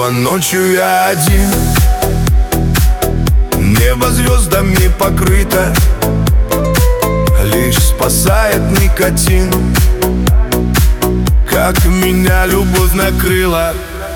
Снова ночью я один, небо звездами покрыто, лишь спасает никотин. Как меня любовь накрыла,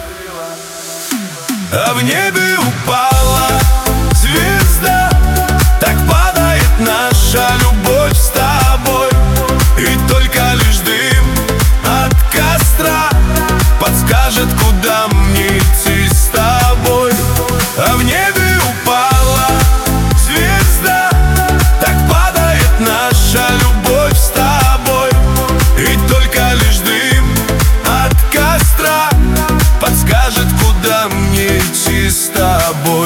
а в небе упала звезда. Так падает наша любовь с тобой, и только лишь дым от костра подскажет, куда мне идти с тобой. А в небе упала звезда. Так падает наша любовь с тобой, и только лишь дым от костра подскажет, куда мне идти с тобой.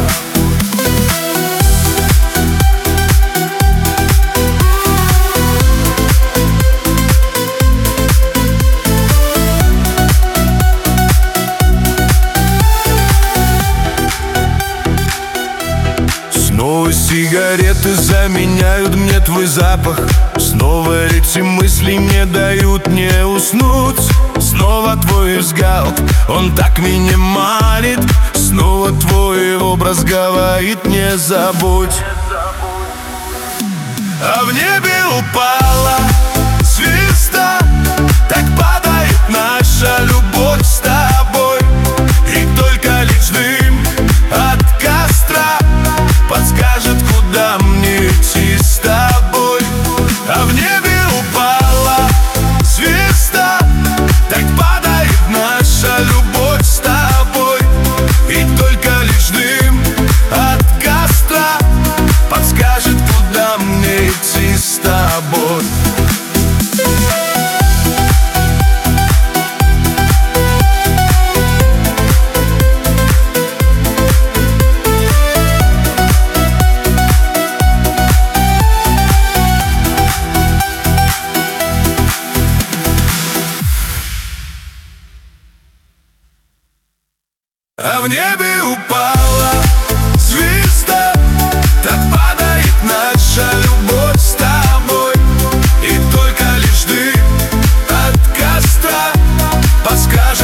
Снова сигареты заменяют мне твой запах. Снова эти мысли не дают мне уснуть. Снова твой взгляд, он так меня манит. Снова твой образ говорит: не забудь. А в небе упала звезда. Так падает наша любовь с тобой, и только лишь дым от костра подскажет, куда мне идти с тобой. А в небе упала звезда. Так падает наша любовь с тобой, и только лишь дым от костра подскажет, куда мне идти с тобой. А в небе упала звезда. Так падает наша любовь с тобой, и только лишь дым от костра подскажет,